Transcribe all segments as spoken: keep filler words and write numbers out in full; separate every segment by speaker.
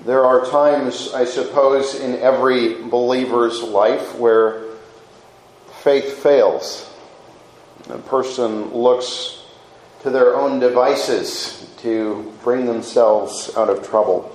Speaker 1: There are times, I suppose, in every believer's life where faith fails. A person looks to their own devices to bring themselves out of trouble.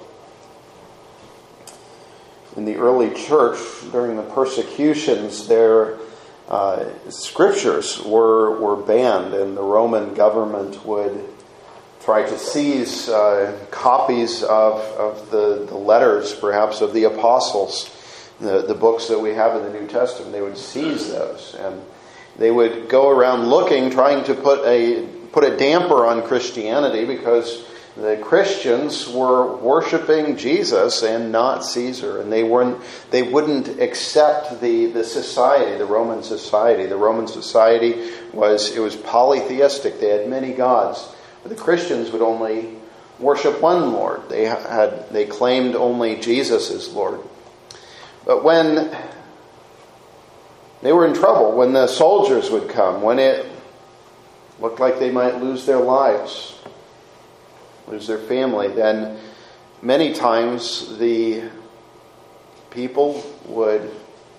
Speaker 1: In the early church, during the persecutions, their uh, scriptures were, were banned, and the Roman government would try to seize uh, copies of, of the, the letters, perhaps, of the apostles, the, the books that we have in the New Testament. They would seize those, and they would go around looking, trying to put a put a damper on Christianity, because the Christians were worshiping Jesus and not Caesar, and they weren't they wouldn't accept the, the society, the Roman society. The Roman society was it was polytheistic. They had many gods. But the Christians would only worship one Lord. They had they claimed only Jesus as Lord. But when they were in trouble, when the soldiers would come, when it looked like they might lose their lives, lose their family, then many times the people would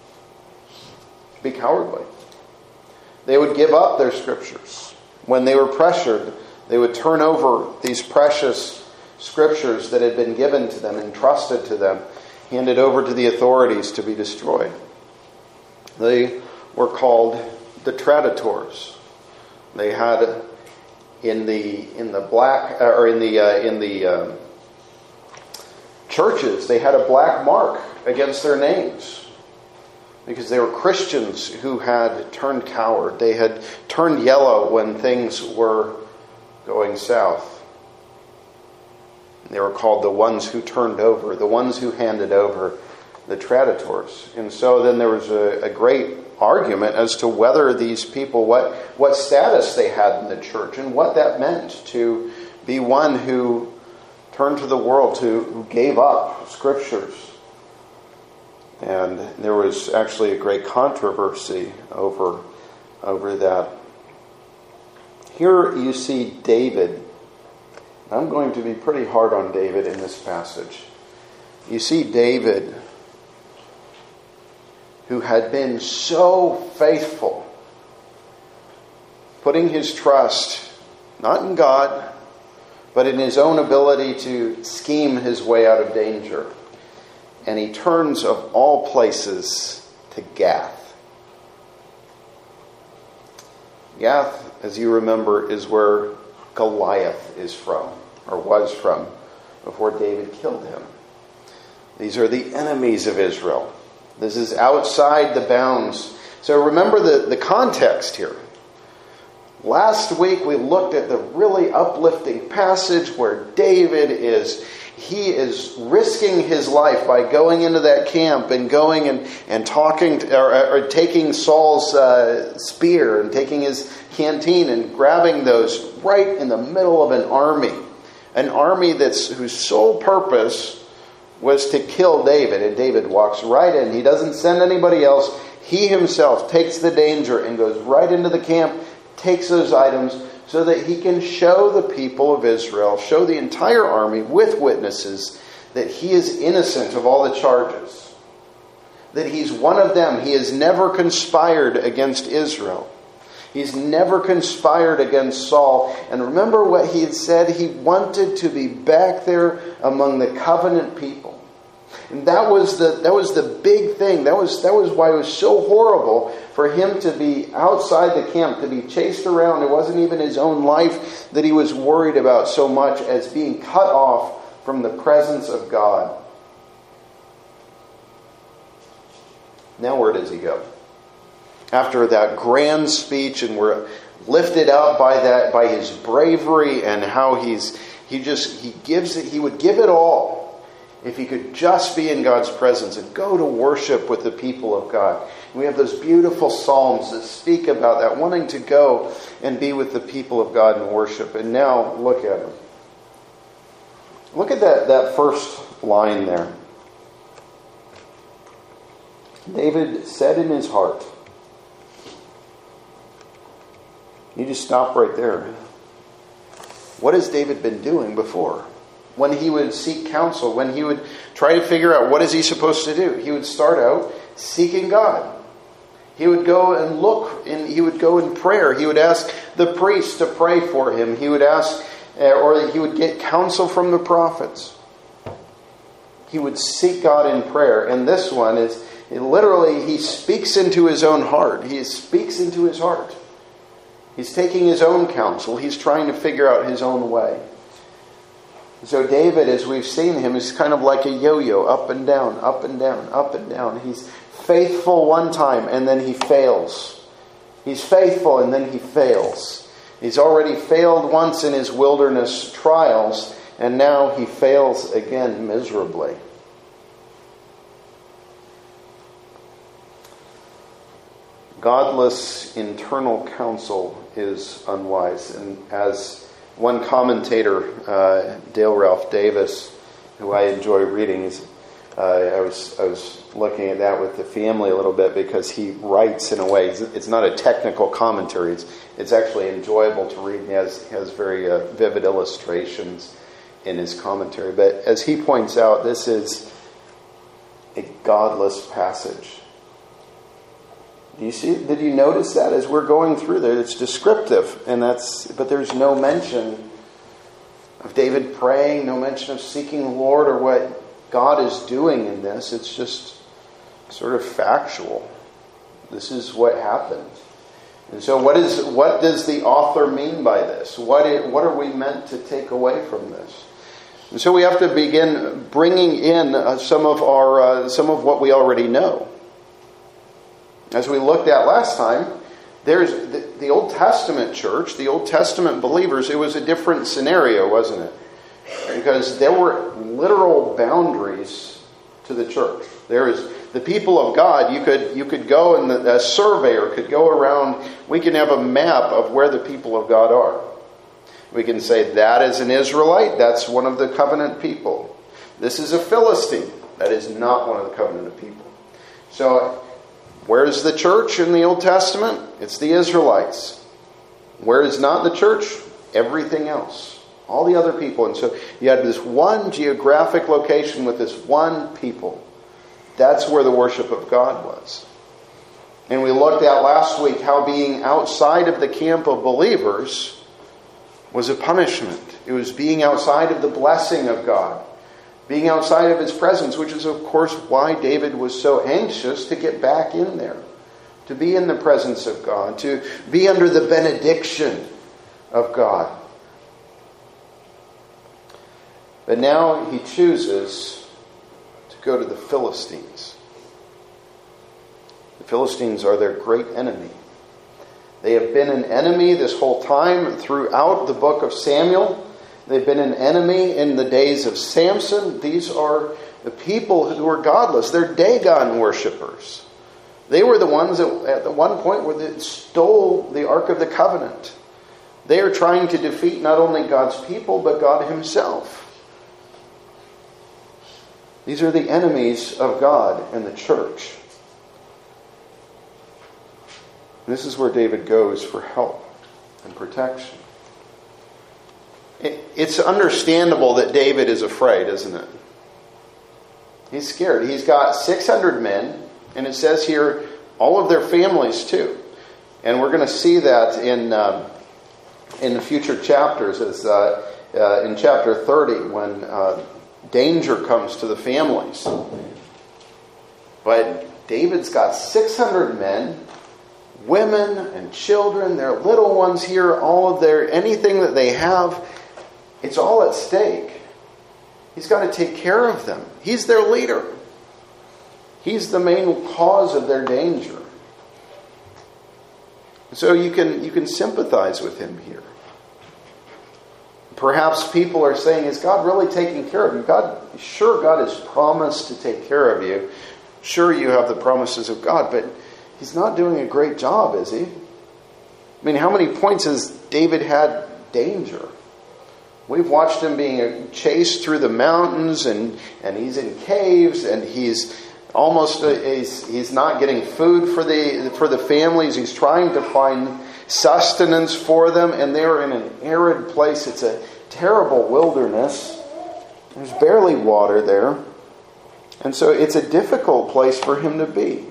Speaker 1: be cowardly. They would give up their scriptures. When they were pressured, they would turn over these precious scriptures that had been given to them, entrusted to them, handed over to the authorities to be destroyed. They were called the traditores. They had in the in the black or in the uh, in the uh, churches, they had a black mark against their names because they were Christians who had turned coward. They had turned yellow when things were going south. They were called the ones who turned over, the ones who handed over, the traditores. And so then there was a, a great argument as to whether these people, what, what status they had in the church and what that meant to be one who turned to the world, who, who gave up scriptures. And there was actually a great controversy over, over that. Here you see David. I'm going to be pretty hard on David in this passage. You see David, who had been so faithful, putting his trust not in God, but in his own ability to scheme his way out of danger. And he turns, of all places, to Gath. Gath, as you remember, is where Goliath is from, or was from, before David killed him. These are the enemies of Israel. This is outside the bounds. So remember the, the context here. Last week we looked at the really uplifting passage where David is, he is risking his life by going into that camp and going and, and talking to, or, or taking Saul's uh, spear and taking his canteen and grabbing those right in the middle of an army. An army that's whose sole purpose was to kill David. And David walks right in. He doesn't send anybody else. He himself takes the danger and goes right into the camp, takes those items so that he can show the people of Israel, show the entire army with witnesses that he is innocent of all the charges. That he's one of them. He has never conspired against Israel. He's never conspired against Saul. And remember what he had said? He wanted to be back there among the covenant people. And that was the that was the big thing. That was that was why it was so horrible for him to be outside the camp, to be chased around. It wasn't even his own life that he was worried about so much as being cut off from the presence of God. Now where does he go? After that grand speech, and we're lifted up by that, by his bravery and how he's he just he gives it. He would give it all if he could just be in God's presence and go to worship with the people of God. And we have those beautiful psalms that speak about that, wanting to go and be with the people of God and worship. And now look at him. Look at that that first line there. David said in his heart. You just stop right there. What has David been doing before? when he would seek counsel, when he would try to figure out what is he supposed to do, he would start out seeking God. He would go and look, and he would go in prayer. He would ask the priest to pray for him. He would ask, or he would get counsel from the prophets. He would seek God in prayer. And this one is, literally, he speaks into his own heart. He speaks into his heart. He's taking his own counsel. He's trying to figure out his own way. So David, as we've seen him, is kind of like a yo-yo, up and down, up and down, up and down. He's faithful one time and then he fails. He's faithful and then he fails. He's already failed once in his wilderness trials, and now he fails again miserably. Godless internal counsel is unwise. And as one commentator, uh, Dale Ralph Davis, who I enjoy reading, is, uh, I was I was looking at that with the family a little bit, because he writes in a way, it's not a technical commentary, it's, it's actually enjoyable to read, and he has, has very uh, vivid illustrations in his commentary. But as he points out, this is a godless passage. Do you see? Did you notice that as we're going through there? It's descriptive, and that's. But there's no mention of David praying, no mention of seeking the Lord or what God is doing in this. It's just sort of factual. This is what happened. And so, what is? What does the author mean by this? What is, what are we meant to take away from this? And so, we have to begin bringing in uh, some of our uh, some of what we already know. As we looked at last time, there's the, the Old Testament church, the Old Testament believers, it was a different scenario, wasn't it? Because there were literal boundaries to the church. There is the people of God. You could you could go, and the, a surveyor could go around. We can have a map of where the people of God are. We can say that is an Israelite. That's one of the covenant people. This is a Philistine. That is not one of the covenant people. So, where's the church in the Old Testament? It's the Israelites. Where is not the church? Everything else. All the other people. And so you had this one geographic location with this one people. That's where the worship of God was. And we looked at last week how being outside of the camp of believers was a punishment. It was being outside of the blessing of God. Being outside of His presence, which is, of course, why David was so anxious to get back in there. To be in the presence of God. To be under the benediction of God. But now he chooses to go to the Philistines. The Philistines are their great enemy. They have been an enemy this whole time throughout the book of Samuel. They've been an enemy in the days of Samson. These are the people who are godless. They're Dagon worshippers. They were the ones that at the one point where they stole the Ark of the Covenant. They are trying to defeat not only God's people, but God Himself. These are the enemies of God and the church. This is where David goes for help and protection. It's understandable that David is afraid, isn't it? He's scared. He's got six hundred men, and it says here, all of their families too. And we're going to see that in um, in the future chapters, as uh, uh, in chapter thirty, when uh, danger comes to the families. But David's got six hundred men, women and children, their little ones here, all of their, anything that they have. It's all at stake. He's got to take care of them. He's their leader. He's the main cause of their danger. So you can you can sympathize with him here. Perhaps people are saying, is God really taking care of you? God, sure, God has promised to take care of you. Sure, you have the promises of God, but He's not doing a great job, is He? I mean, how many points has David had danger? We've watched him being chased through the mountains, and, and he's in caves, and he's almost he's, he's not getting food for the for the families. He's trying to find sustenance for them, and they're in an arid place. It's a terrible wilderness. There's barely water there. And so it's a difficult place for him to be.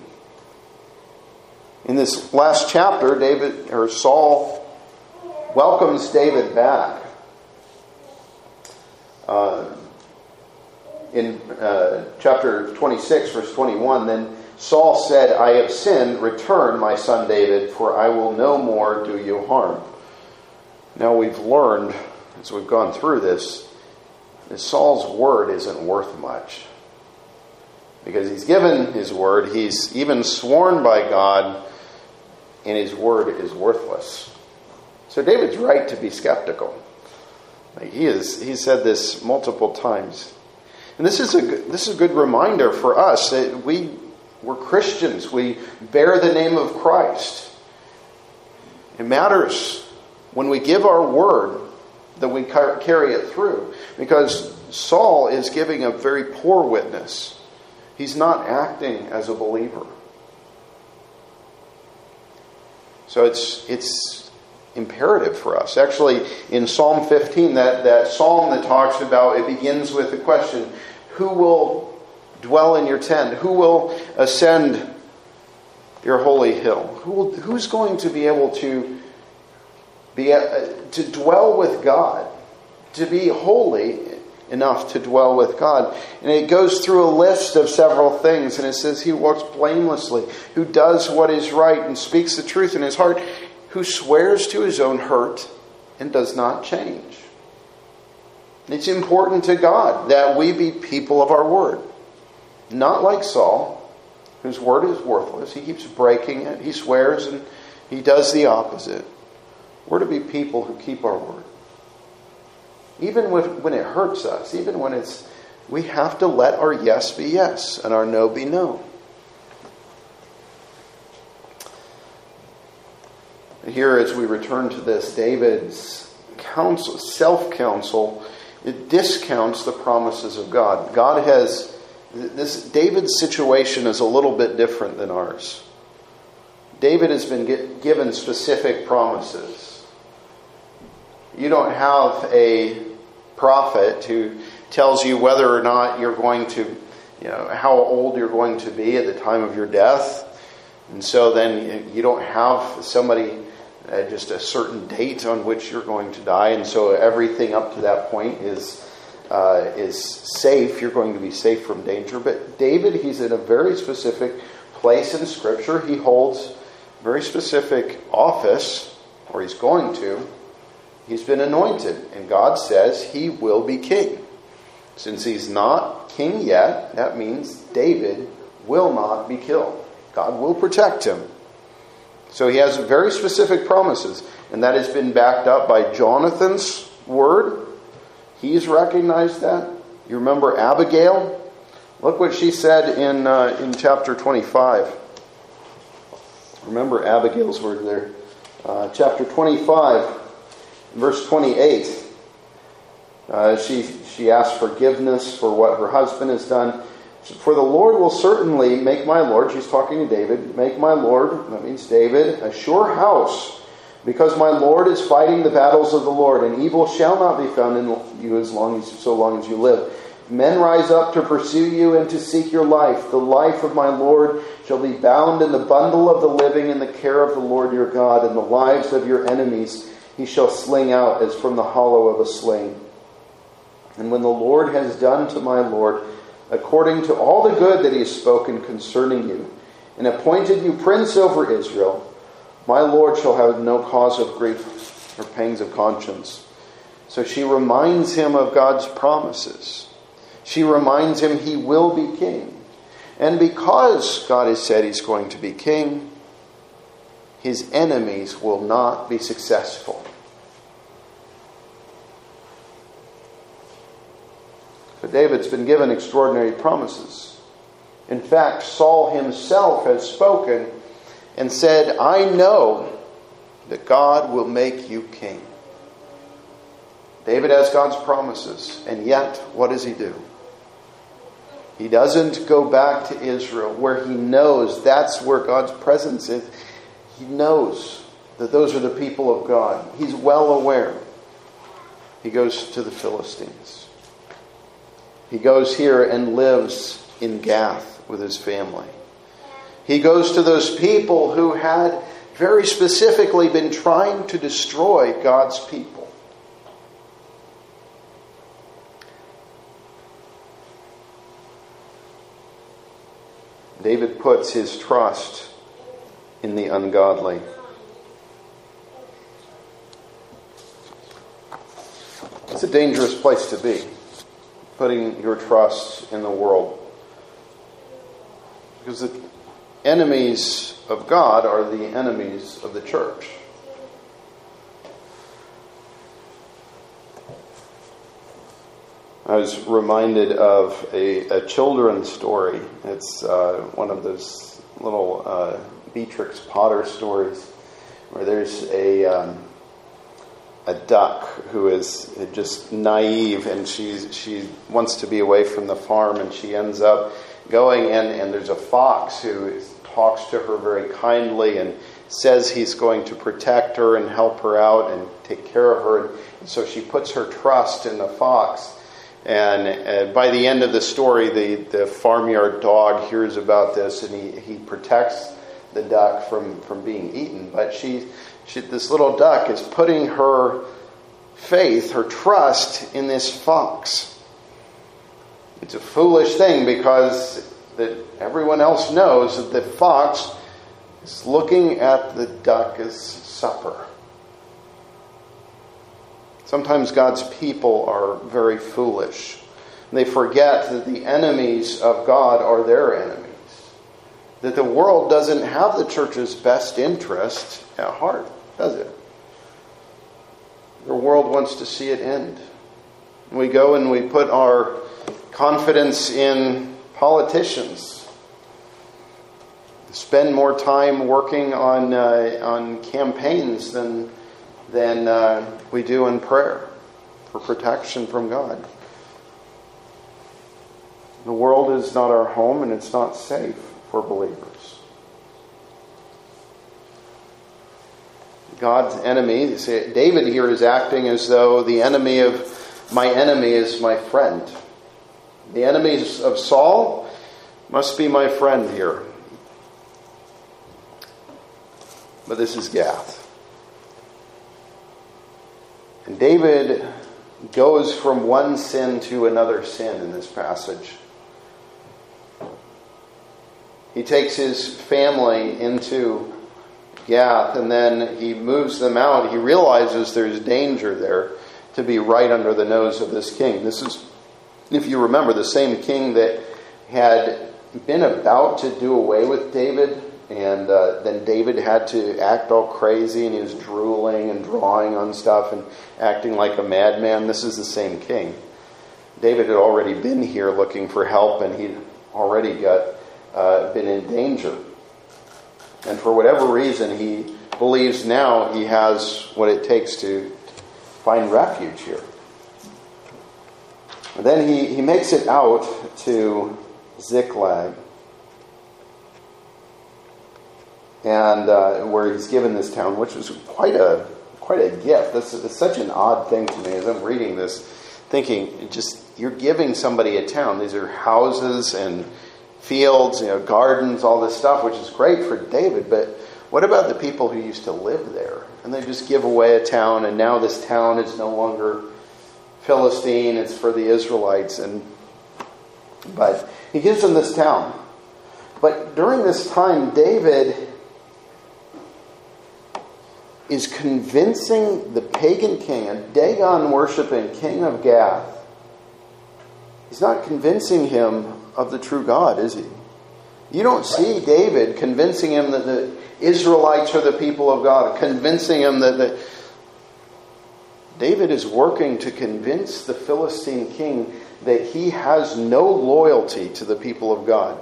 Speaker 1: In this last chapter, David or Saul welcomes David back. Uh, in uh, chapter twenty-six, verse twenty-one, then Saul said, I have sinned, return, my son David, for I will no more do you harm. Now we've learned, as we've gone through this, that Saul's word isn't worth much. Because he's given his word, he's even sworn by God, and his word is worthless. So David's right to be skeptical. He is. He said this multiple times. And this is a this is a good reminder for us that we, we're Christians. We bear the name of Christ. It matters when we give our word that we carry it through. Because Saul is giving a very poor witness. He's not acting as a believer. So it's it's imperative for us. Actually, in Psalm fifteen, that, that psalm that talks about, it begins with the question, who will dwell in your tent? Who will ascend your holy hill? Who will, who's going to be able to be uh, to dwell with God, to be holy enough to dwell with God? And it goes through a list of several things, and it says he walks blamelessly, who does what is right and speaks the truth in his heart, who swears to his own hurt and does not change. It's important to God that we be people of our word. Not like Saul, whose word is worthless. He keeps breaking it. He swears and he does the opposite. We're to be people who keep our word. Even when it hurts us, even when it's, we have to let our yes be yes and our no be no. Here, as we return to this, David's counsel, self-counsel, it discounts the promises of God. God has, this David's situation is a little bit different than ours. David has been get, given specific promises. You don't have a prophet who tells you whether or not you're going to, you know, how old you're going to be at the time of your death. And so then you don't have somebody at just a certain date on which you're going to die. And so everything up to that point is uh, is safe. You're going to be safe from danger. But David, he's in a very specific place in Scripture. He holds a very specific office, or he's going to. He's been anointed, and God says he will be king. Since he's not king yet, that means David will not be killed. God will protect him. So he has very specific promises, and that has been backed up by Jonathan's word. He's recognized that. You remember Abigail? Look what she said in uh, in chapter twenty-five. Remember Abigail's word there. Uh, chapter twenty-five. Verse twenty-eight, uh, she she asks forgiveness for what her husband has done. For the Lord will certainly make my Lord, she's talking to David, make my Lord, that means David, a sure house, because my Lord is fighting the battles of the Lord, and evil shall not be found in you as long as so long as you live. Men rise up to pursue you and to seek your life. The life of my Lord shall be bound in the bundle of the living in the care of the Lord your God, and the lives of your enemies he shall sling out as from the hollow of a sling. And when the Lord has done to my Lord, according to all the good that he has spoken concerning you, and appointed you prince over Israel, my Lord shall have no cause of grief or pangs of conscience. So she reminds him of God's promises. She reminds him he will be king. And because God has said he's going to be king, his enemies will not be successful. So David's been given extraordinary promises. In fact, Saul himself has spoken and said, I know that God will make you king. David has God's promises, and yet, what does he do? He doesn't go back to Israel, where he knows that's where God's presence is. He knows that those are the people of God. He's well aware. He goes to the Philistines. He goes here and lives in Gath with his family. He goes to those people who had very specifically been trying to destroy God's people. David puts his trust in the ungodly. It's a dangerous place to be, putting your trust in the world. Because the enemies of God are the enemies of the church. I was reminded of a, a children's story. It's uh, one of those little uh, Beatrix Potter stories where there's a um, a duck who is just naive, and she she wants to be away from the farm, and she ends up going in, and there's a fox who talks to her very kindly and says he's going to protect her and help her out and take care of her. And so she puts her trust in the fox. And uh, by the end of the story, the, the farmyard dog hears about this, and he, he protects the duck from, from being eaten. But she, she, this little duck is putting her faith, her trust in this fox. It's a foolish thing because that everyone else knows that the fox is looking at the duck as supper. Sometimes God's people are very foolish. They forget that the enemies of God are their enemies. That the world doesn't have the church's best interest at heart, does it? The world wants to see it end. We go and we put our confidence in politicians. Spend more time working on uh, on campaigns than than uh, we do in prayer for protection from God. The world is not our home, and it's not safe for believers. God's enemy, David here is acting as though the enemy of my enemy is my friend. The enemies of Saul must be my friend here. But this is Gath. And David goes from one sin to another sin in this passage. He takes his family into Gath, and then he moves them out. He realizes there's danger there to be right under the nose of this king. This is, if you remember, the same king that had been about to do away with David, and uh, then David had to act all crazy, and he was drooling and drawing on stuff and acting like a madman. This is the same king. David had already been here looking for help, and he'd already got uh, been in danger. And for whatever reason, he believes now he has what it takes to find refuge here. And then he, he makes it out to Ziklag, and uh, where he's given this town, which was quite a quite a gift. This is such an odd thing to me as I'm reading this, thinking, just you're giving somebody a town. These are houses and fields, you know, gardens, all this stuff, which is great for David. But what about the people who used to live there? And they just give away a town, and now this town is no longer Philistine; it's for the Israelites. And but he gives them this town. But during this time, David is convincing the pagan king, a Dagon worshipping king of Gath. He's not convincing him of the true God, is he? You don't see David convincing him that the Israelites are the people of God, convincing him that the... David is working to convince the Philistine king that he has no loyalty to the people of God.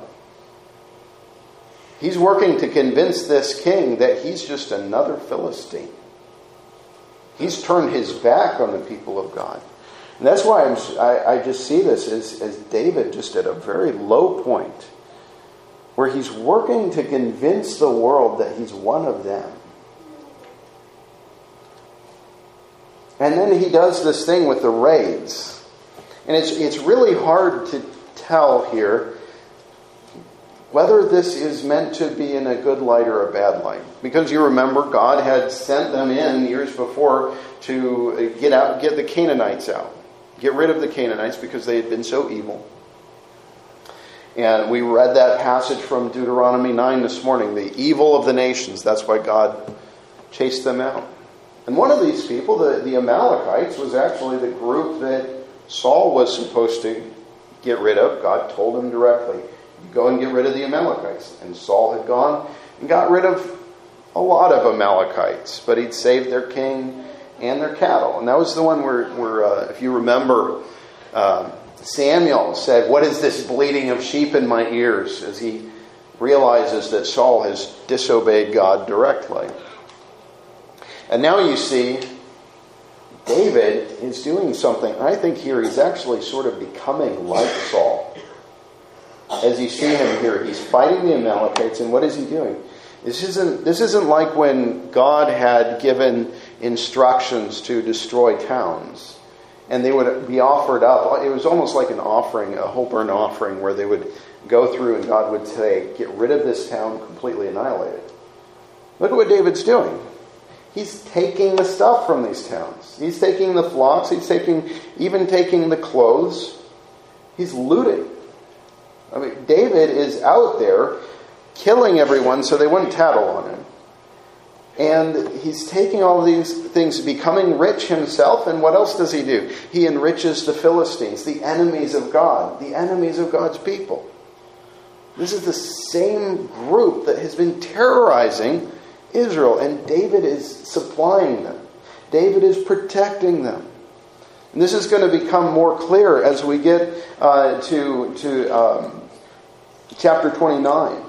Speaker 1: He's working to convince this king that he's just another Philistine. He's turned his back on the people of God. And that's why I'm, I, I just see this as, as David just at a very low point, where he's working to convince the world that he's one of them. And then he does this thing with the raids. And it's it's really hard to tell here whether this is meant to be in a good light or a bad light. Because you remember, God had sent them in years before to get out, get the Canaanites out. Get rid of the Canaanites because they had been so evil. And we read that passage from Deuteronomy nine this morning. The evil of the nations. That's why God chased them out. And one of these people, the, the Amalekites, was actually the group that Saul was supposed to get rid of. God told him directly, go and get rid of the Amalekites. And Saul had gone and got rid of a lot of Amalekites. But he'd saved their king and their cattle. And that was the one where, where uh, if you remember, uh, Samuel said, "What is this bleating of sheep in my ears?" as he realizes that Saul has disobeyed God directly. And now you see David is doing something. I think here he's actually sort of becoming like Saul. As you see him here, he's fighting the Amalekites, and what is he doing? This isn't, this isn't like when God had given instructions to destroy towns, and they would be offered up. It was almost like an offering, a whole burnt offering, where they would go through and God would say, get rid of this town, completely annihilate it. Look at what David's doing. He's taking the stuff from these towns. He's taking the flocks. He's taking, even taking the clothes. He's looting. I mean, David is out there killing everyone so they wouldn't tattle on him. And he's taking all these things, becoming rich himself. And what else does he do? He enriches the Philistines, the enemies of God, the enemies of God's people. This is the same group that has been terrorizing Israel, and David is supplying them. David is protecting them. And this is going to become more clear as we get uh, to, to um, chapter twenty-nine.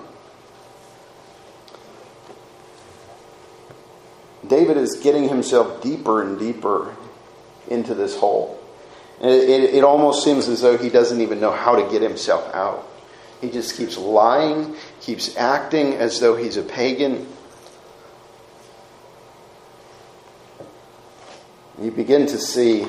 Speaker 1: David is getting himself deeper and deeper into this hole. And it, it, it almost seems as though he doesn't even know how to get himself out. He just keeps lying, keeps acting as though he's a pagan. You begin to see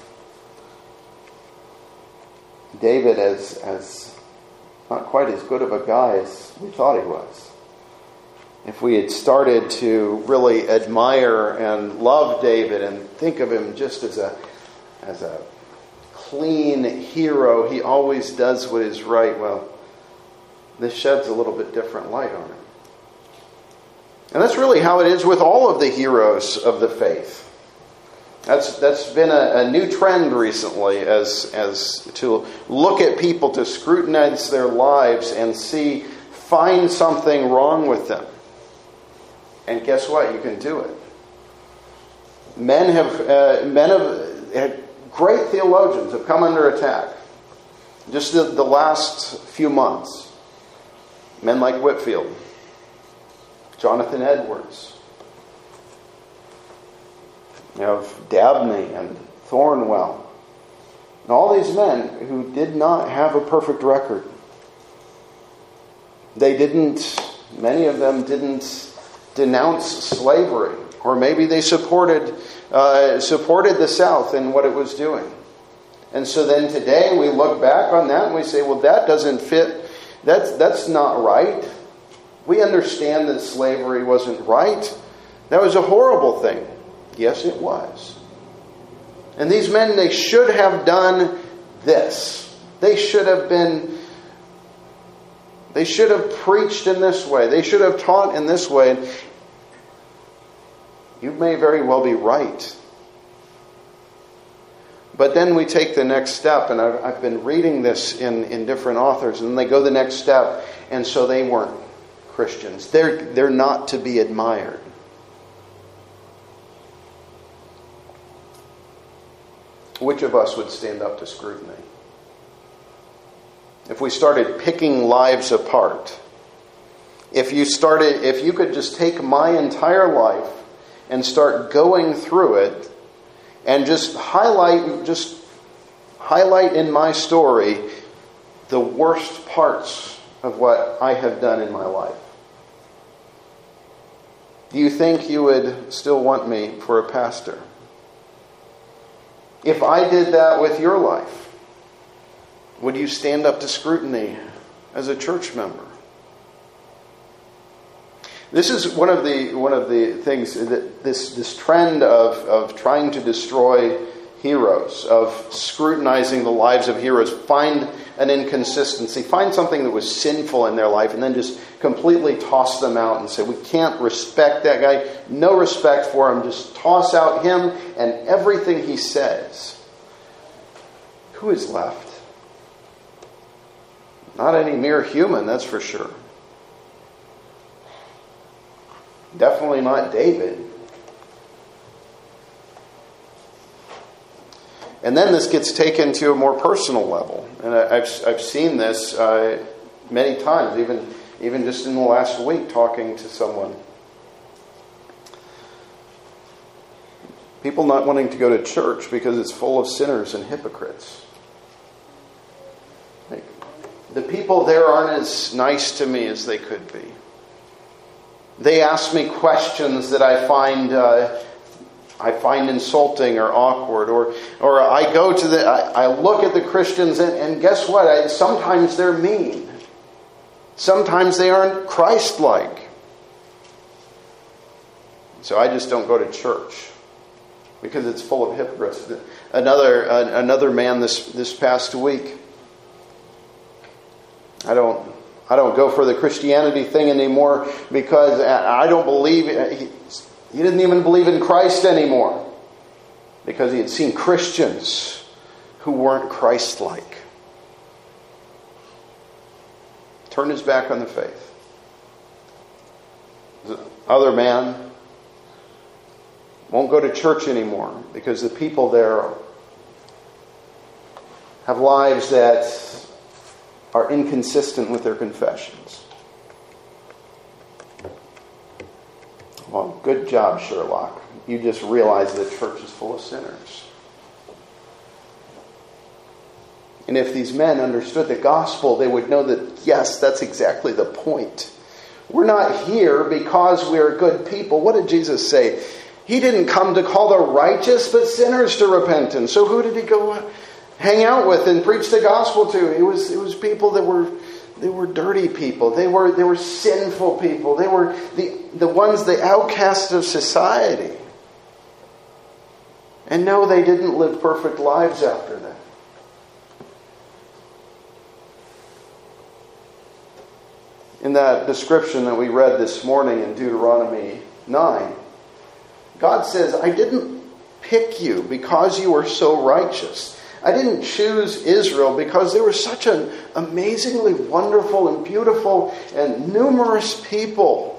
Speaker 1: David as, as not quite as good of a guy as we thought he was. If we had started to really admire and love David and think of him just as a as a clean hero, he always does what is right, well, this sheds a little bit different light on him. And that's really how it is with all of the heroes of the faith. That's that's been a, a new trend recently, as as to look at people, to scrutinize their lives and see, find something wrong with them. And guess what? You can do it. Men have uh, men have had great theologians have come under attack. Just the, the last few months, men like Whitefield, Jonathan Edwards. You have Dabney and Thornwell. And all these men who did not have a perfect record. They didn't, many of them didn't denounce slavery. Or maybe they supported uh, supported the South in what it was doing. And so then today we look back on that and we say, well, that doesn't fit. That's, that's not right. We understand that slavery wasn't right. That was a horrible thing. Yes, it was. And these men, they should have done this. They should have been, they should have preached in this way. They should have taught in this way. You may very well be right. But then we take the next step, and I've, I've been reading this in, in different authors, and they go the next step, and so they weren't Christians. They're, they're not to be admired. Which of us would stand up to scrutiny? If we started picking lives apart, if you started, if you could just take my entire life and start going through it and just highlight, just highlight in my story the worst parts of what I have done in my life, do you think you would still want me for a pastor? If I did that with your life, Would you stand up to scrutiny as a church member? This is one of the one of the things that this this trend of of trying to destroy heroes, of scrutinizing the lives of heroes, find an inconsistency, find something that was sinful in their life, and then just completely toss them out and say, we can't respect that guy, no respect for him, just toss out him and everything he says. Who is left? Not any mere human, that's for sure. Definitely not David. And then this gets taken to a more personal level. And I've I've seen this uh, many times, even, even just in the last week, talking to someone. People not wanting to go to church because it's full of sinners and hypocrites. Like, the people there aren't as nice to me as they could be. They ask me questions that I find uh, I find insulting or awkward, or or I go to the I, I look at the Christians and, and guess what? I, sometimes they're mean. Sometimes they aren't Christ-like. So I just don't go to church because it's full of hypocrites. Another uh, another man this this past week. I don't. I don't go for the Christianity thing anymore because I don't believe, he, he didn't even believe in Christ anymore because he had seen Christians who weren't Christ-like. Turned his back on the faith. The other man won't go to church anymore because the people there have lives that are inconsistent with their confessions. Well, good job, Sherlock. You just realized that church is full of sinners. And if these men understood the gospel, they would know that, yes, that's exactly the point. We're not here because we're good people. What did Jesus say? He didn't come to call the righteous, but sinners to repentance. So who did he go hang out with and preach the gospel to? It was it was people that were they were dirty people. They were they were sinful people. They were the the ones, the outcasts of society. And no, they didn't live perfect lives after that. In that description that we read this morning in Deuteronomy nine, God says, I didn't pick you because you were so righteous. I didn't choose Israel because they were such an amazingly wonderful and beautiful and numerous people.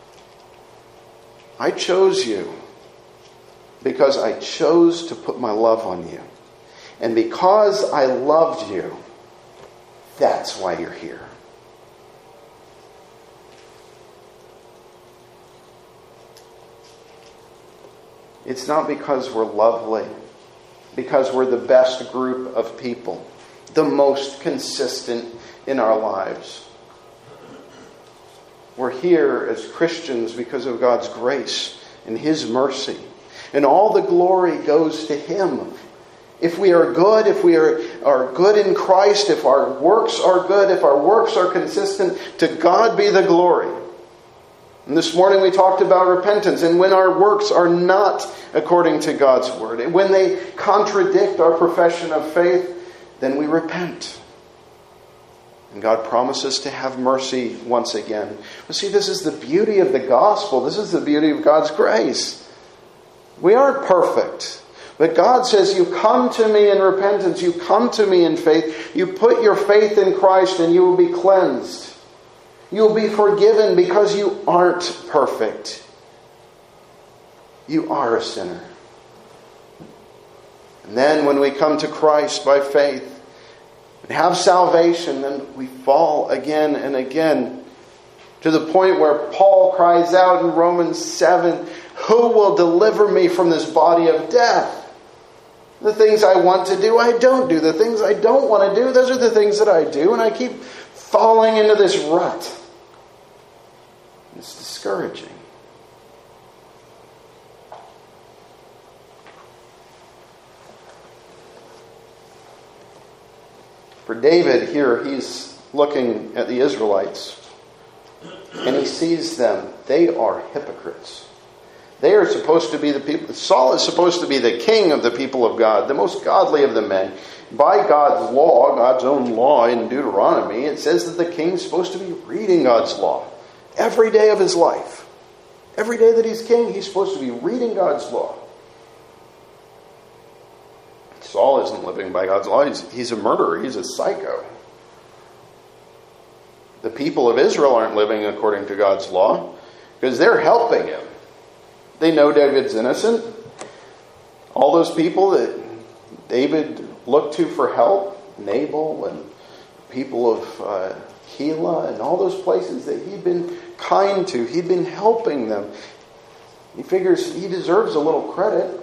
Speaker 1: I chose you because I chose to put my love on you. And because I loved you, that's why you're here. It's not because we're lovely, because we're the best group of people, the most consistent in our lives. We're here as Christians because of God's grace and His mercy. And all the glory goes to Him. If we are good, if we are, are good in Christ, if our works are good, if our works are consistent, to God be the glory. And this morning we talked about repentance, and when our works are not according to God's word, and when they contradict our profession of faith, then we repent. And God promises to have mercy once again. But see, this is the beauty of the gospel. This is the beauty of God's grace. We aren't perfect. But God says, you come to me in repentance, you come to me in faith, you put your faith in Christ and you will be cleansed. You will be forgiven because you aren't perfect. You are a sinner. And then when we come to Christ by faith and have salvation, then we fall again and again to the point where Paul cries out in Romans seven, who will deliver me from this body of death? The things I want to do, I don't do. The things I don't want to do, those are the things that I do. And I keep falling into this rut. It's discouraging. For David here, he's looking at the Israelites and he sees them. They are hypocrites. They are supposed to be the people. Saul is supposed to be the king of the people of God, the most godly of the men. By God's law, God's own law in Deuteronomy, it says that the king's supposed to be reading God's law every day of his life. Every day that he's king, he's supposed to be reading God's law. Saul isn't living by God's law. He's, he's a murderer. He's a psycho. The people of Israel aren't living according to God's law because they're helping him. They know David's innocent. All those people that David looked to for help, Nabal and people of uh, Keilah and all those places that he'd been kind to, he'd been helping them. He figures he deserves a little credit.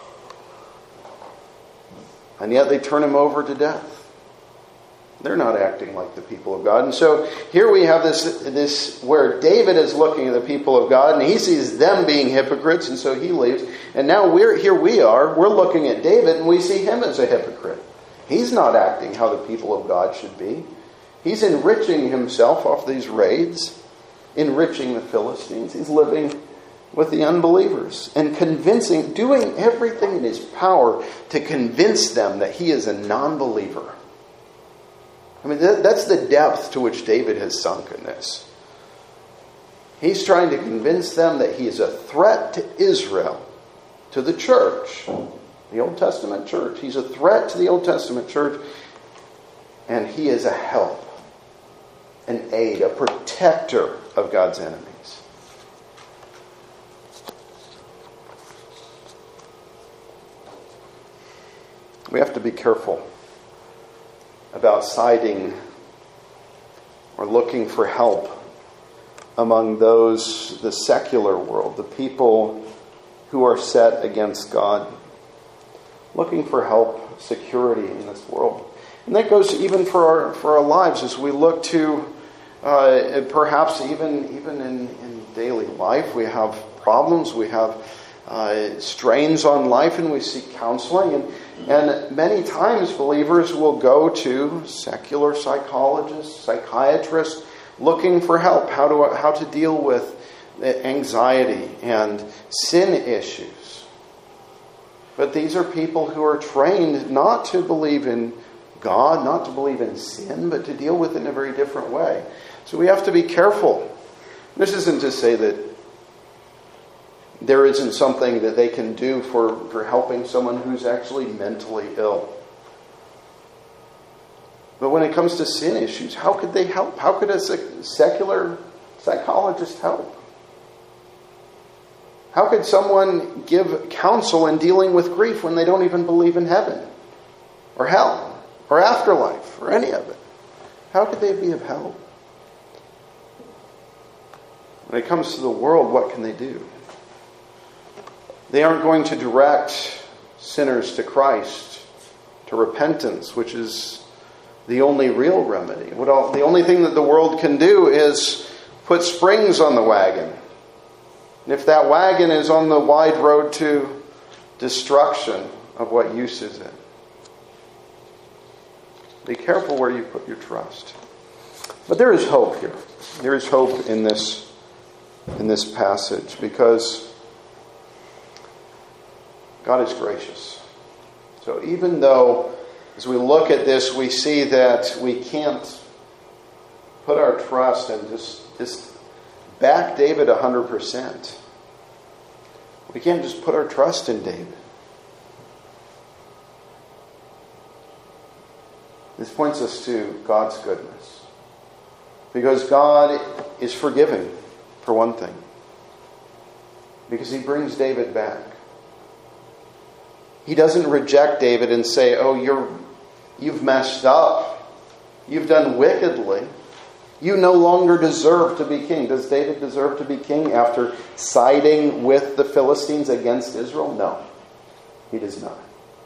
Speaker 1: And yet they turn him over to death. They're not acting like the people of God. And so here we have this, this where David is looking at the people of God and he sees them being hypocrites, and so he leaves. And now we're here we are, we're looking at David and we see him as a hypocrite. He's not acting how the people of God should be. He's enriching himself off these raids, enriching the Philistines. He's living with the unbelievers and convincing, doing everything in his power to convince them that he is a non-believer. I mean, that, that's the depth to which David has sunk in this. He's trying to convince them that he is a threat to Israel, to the church, the Old Testament church. He's a threat to the Old Testament church, and he is a help, an aid, a protector of God's enemies. We have to be careful about siding or looking for help among those, the secular world, the people who are set against God. Looking for help, security in this world. And that goes even for our for our lives as we look to uh, perhaps even, even in, in daily life. We have problems, we have uh, strains on life, and we seek counseling. And And many times believers will go to secular psychologists, psychiatrists, looking for help, how to how to deal with anxiety and sin issues. But these are people who are trained not to believe in God, not to believe in sin, but to deal with it in a very different way. So we have to be careful. This isn't to say that there isn't something that they can do for, for helping someone who's actually mentally ill. But when it comes to sin issues, how could they help? How could a secular psychologist help? How could someone give counsel in dealing with grief when they don't even believe in heaven or hell or afterlife or any of it? How could they be of help? When it comes to the world, what can they do? They aren't going to direct sinners to Christ, to repentance, which is the only real remedy. What all, the only thing that the world can do is put springs on the wagon. And if that wagon is on the wide road to destruction, of what use is it? Be careful where you put your trust. But there is hope here. There is hope in this, in this passage, because God is gracious. So even though, as we look at this, we see that we can't put our trust and just, just back David one hundred percent. We can't just put our trust in David. This points us to God's goodness. Because God is forgiving, for one thing. Because He brings David back. He doesn't reject David and say, oh, you're, you've messed up. You've done wickedly. You no longer deserve to be king. Does David deserve to be king after siding with the Philistines against Israel? No, he does not.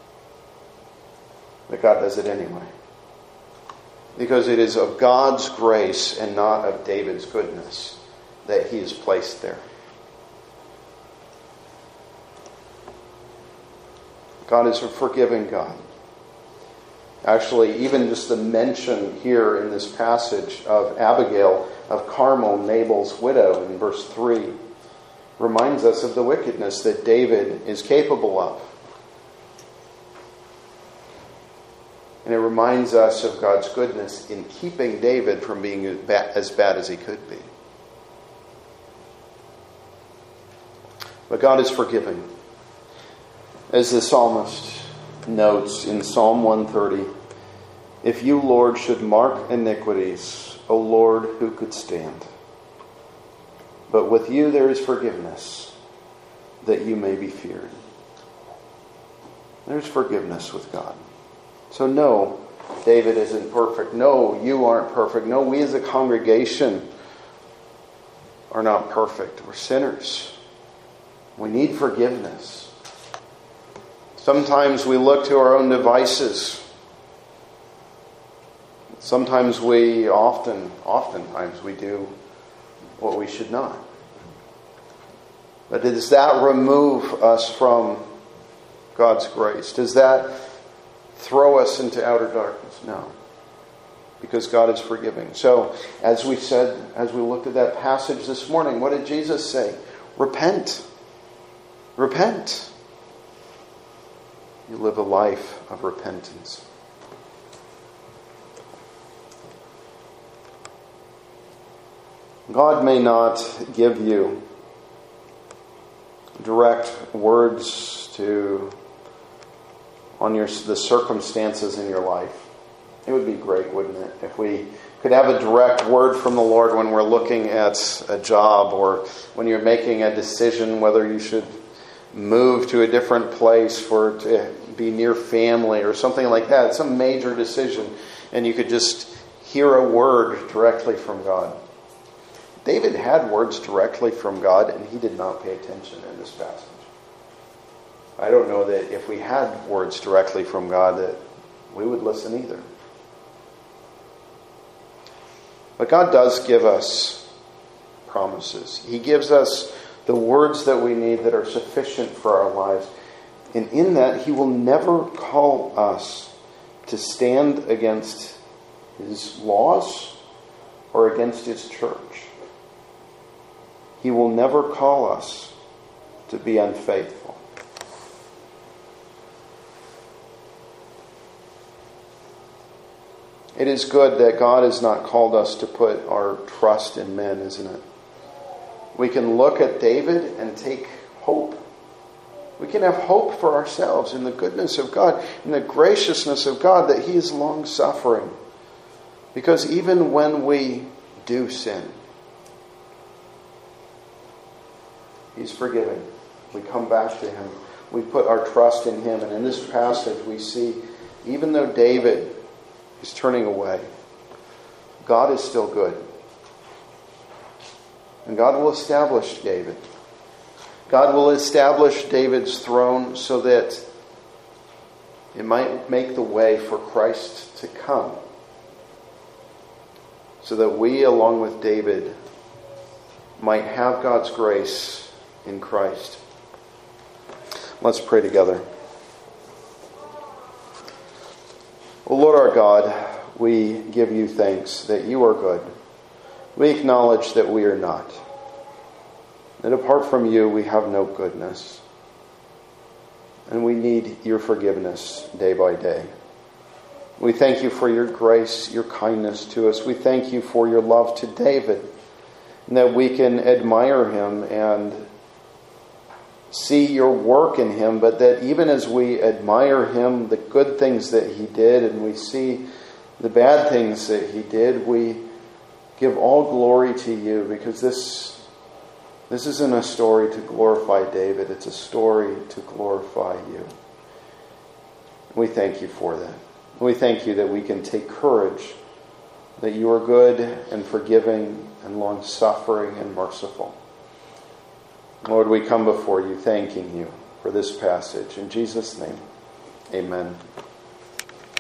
Speaker 1: But God does it anyway. Because it is of God's grace and not of David's goodness that he is placed there. God is a forgiving God. Actually, even just the mention here in this passage of Abigail of Carmel, Nabal's widow, in verse three, reminds us of the wickedness that David is capable of. And it reminds us of God's goodness in keeping David from being as bad as he could be. But God is forgiving. As the psalmist notes in Psalm one thirty, "If you, Lord, should mark iniquities, O Lord, who could stand? But with you there is forgiveness, that you may be feared." There's forgiveness with God. So no, David isn't perfect. No, you aren't perfect. No, we as a congregation are not perfect. We're sinners. We need forgiveness. Sometimes we look to our own devices. Sometimes we, often, oftentimes we do what we should not. But does that remove us from God's grace? Does that throw us into outer darkness? No. Because God is forgiving. So, as we said, as we looked at that passage this morning, what did Jesus say? Repent. Repent. You live a life of repentance. God may not give you direct words to on your the circumstances in your life. It would be great, wouldn't it, if we could have a direct word from the Lord when we're looking at a job or when you're making a decision whether you should move to a different place for to be near family or something like that. It's a major decision, and you could just hear a word directly from God. David had words directly from God, and he did not pay attention in this passage. I don't know that if we had words directly from God that we would listen either. But God does give us promises. He gives us the words that we need that are sufficient for our lives. And in that, He will never call us to stand against His laws or against His church. He will never call us to be unfaithful. It is good that God has not called us to put our trust in men, isn't it? We can look at David and take hope. We can have hope for ourselves in the goodness of God, in the graciousness of God, that He is long-suffering. Because even when we do sin, He's forgiving. We come back to Him. We put our trust in Him. And in this passage we see, even though David is turning away, God is still good. And God will establish David. God will establish David's throne so that it might make the way for Christ to come. So that we, along with David, might have God's grace in Christ. Let's pray together. O Lord our God, we give You thanks that You are good. We acknowledge that we are not. That apart from You, we have no goodness. And we need Your forgiveness day by day. We thank You for Your grace, Your kindness to us. We thank You for Your love to David, and that we can admire him and see Your work in him, but that even as we admire him, the good things that he did, and we see the bad things that he did, we give all glory to You, because this, this isn't a story to glorify David, it's a story to glorify You. We thank You for that. We thank You that we can take courage, that You are good and forgiving and long-suffering and merciful. Lord, we come before You thanking You for this passage. In Jesus' name, amen.